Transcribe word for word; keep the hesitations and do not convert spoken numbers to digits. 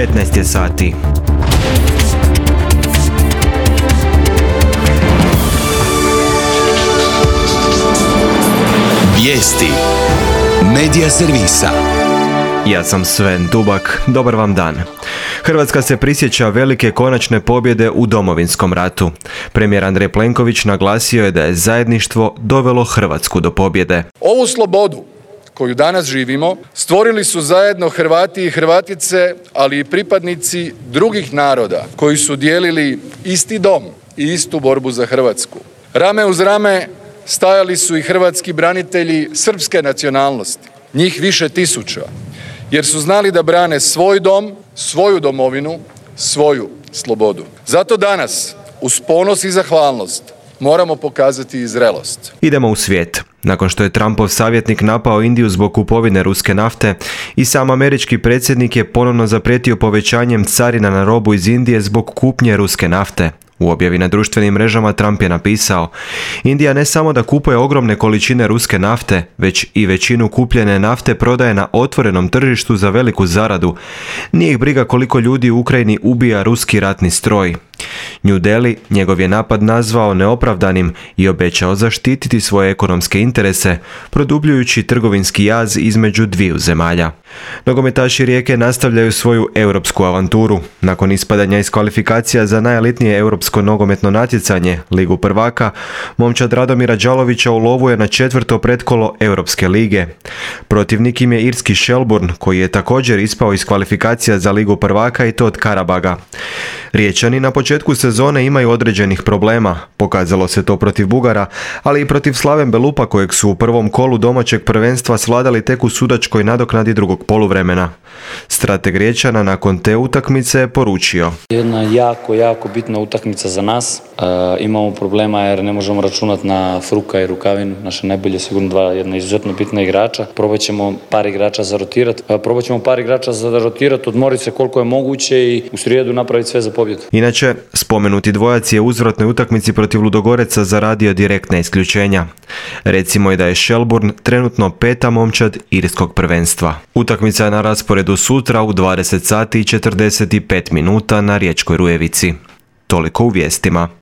petnaest je sati. Vijesti Medija servisa. Ja sam Sven Dubak, dobar vam dan. Hrvatska se prisjeća velike konačne pobjede u Domovinskom ratu. Premijer Andrej Plenković naglasio je da je zajedništvo dovelo Hrvatsku do pobjede. Ovu slobodu koju danas živimo stvorili su zajedno Hrvati i Hrvatice, ali i pripadnici drugih naroda koji su dijelili isti dom i istu borbu za Hrvatsku. Rame uz rame stajali su i hrvatski branitelji srpske nacionalnosti, njih više tisuća, jer su znali da brane svoj dom, svoju domovinu, svoju slobodu. Zato danas, uz ponos i zahvalnost, moramo pokazati i zrelost. Idemo u svijet. Nakon što je Trumpov savjetnik napao Indiju zbog kupovine ruske nafte, i sam američki predsjednik je ponovno zaprijetio povećanjem carina na robu iz Indije zbog kupnje ruske nafte. U objavi na društvenim mrežama Trump je napisao: Indija ne samo da kupuje ogromne količine ruske nafte, već i većinu kupljene nafte prodaje na otvorenom tržištu za veliku zaradu. Nije ih briga koliko ljudi u Ukrajini ubija ruski ratni stroj. New Delhi njegov je napad nazvao neopravdanim i obećao zaštititi svoje ekonomske interese, produbljujući trgovinski jaz između dviju zemalja. Nogometaši Rijeke nastavljaju svoju europsku avanturu. Nakon ispadanja iz kvalifikacija za najelitnije europsko nogometno natjecanje, Ligu prvaka, momčad Radomira Đalovića u lovu je na četvrto pretkolo Europske lige. Protivnik im je irski Shelbourne, koji je također ispao iz kvalifikacija za Ligu prvaka i to od Karabaga. Riječani na početku sezone imaju određenih problema, pokazalo se to protiv Bugara, ali i protiv Slaven Belupa kojeg su u prvom kolu domaćeg prvenstva svladali tek u sudačkoj nadoknadi drugog poluvremena. Strateg Riječana nakon te utakmice je poručio: Jedna jako, jako bitna utakmica za nas. E, imamo problema jer ne možemo računati na Fruka i Rukavinu, naše najbolje sigurno dva jedna izuzetno bitna igrača. Probat ćemo par igrača za rotirati, probat ćemo par igrača za rotirati, odmoriti se koliko je moguće i u srijedu napraviti sve za pobjedu. Inače, spomenuti dvojac je u uzvratnoj utakmici protiv Ludogoreca zaradio direktna isključenja. Recimo i da je Shelbourne trenutno peta momčad irskog prvenstva. Utakmica je na rasporedu sutra u dvadeset sati i četrdeset pet minuta na Riječkoj Rujevici. Toliko u vijestima.